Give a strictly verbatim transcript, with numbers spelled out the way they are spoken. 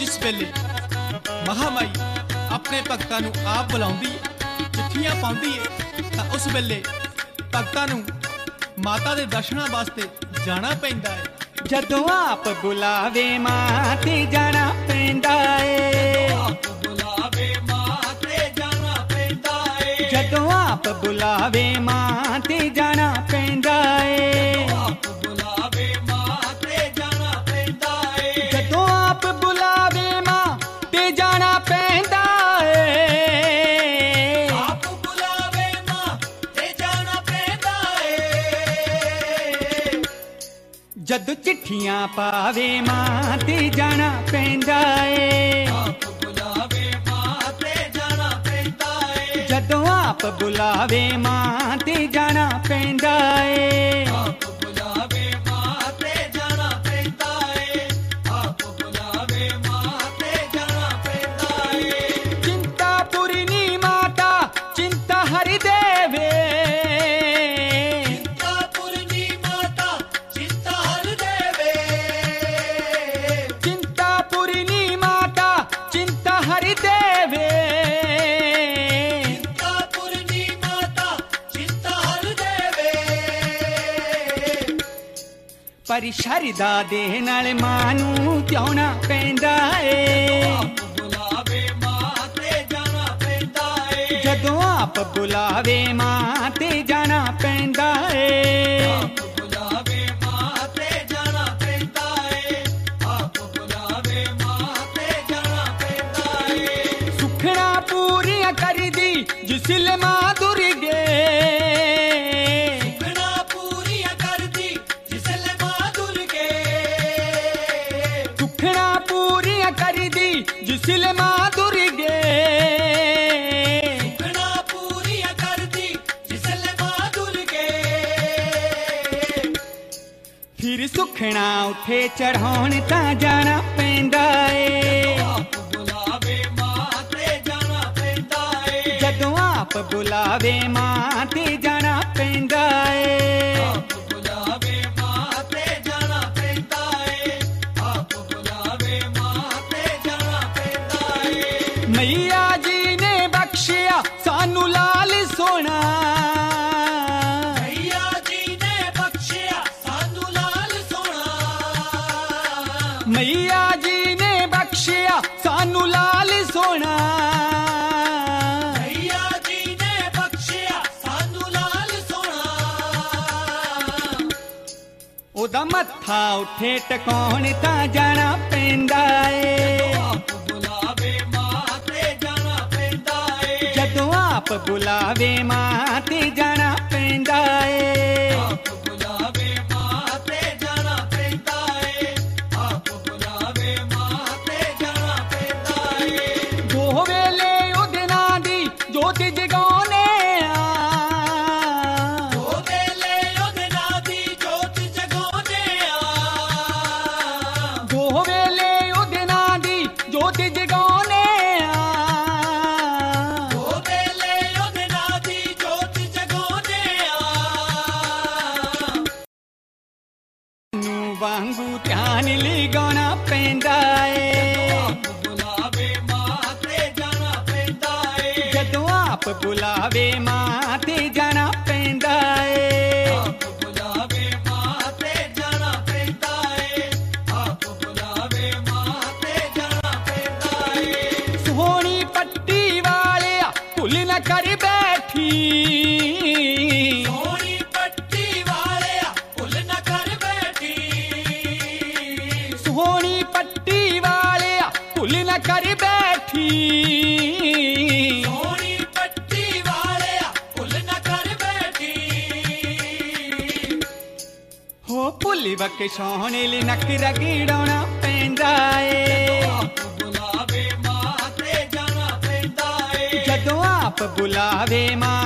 जिस वेले महामाई अपने भगतां नूं आप बुलाउंदी है, चिट्ठियां पाउंदी है, तां उस वेले भगतां नूं माता दे दर्शनां वास्ते जाना पैंदा है। जदों आप बुलावे मां ते जाना पैंदा है, जदों आप बुलावे मां ते जाना पैंदा है, जदों आप बुलावे मां ते जाना पैंदा है, जदों चिट्ठियां पावे मां ते जाना पैंदा है, जदों आप बुलावे मां ते जाना पैंदा है, चिंता पूरी माता चिंता हरि देवे, चिंता पूरी माता चिंता हरि देवे, पर शरदा दे नाल मां नूं ध्याना पैंदा है, जदों आप बुलावे मां ते जाना पैंदा है, सुखना पूरियां करदी जिसले मां दुर्गे, जिसले मां दुर्गे, फिर सुखना उठे चढ़ाउण तां जाना पैंदा है, जदों आप बुलावे मां ते जाना पैंदा है, मैया जी ने बख्शिया सानू लाल सोना, मैया जी ने बख्शिया सानू लाल सोना, मैया जी ने बख्शिया सानू लाल सोना, मैया जी ने बख्शिया सानू लाल सोना, ओदा मत्था उठे टकाउण तां जाना पैंदा है, जदों आप बुलावे मां ते जाना पैंदा है, दो वेले उहदे नां दी जोत जगाउने आ, दो वेले उहदे नां दी जोत जगाउने आ, दो वेले उहदे नां दी जोत जगाउने आ, वांगू ध्यान लगाना पैंदा है, जदों आप बुलावे मां ते जाना पैंदा है, सोहनी पट्टी वाले भुल न कर बैठी, सोहनी पट्टी वाले भुल न कर बैठी, सोहनी पट्टी वाले भुल न कर बैठी, हो भुल बख्शाउण लई नक रगड़ाउणा पैंदा है, जदों आप बुलावे मां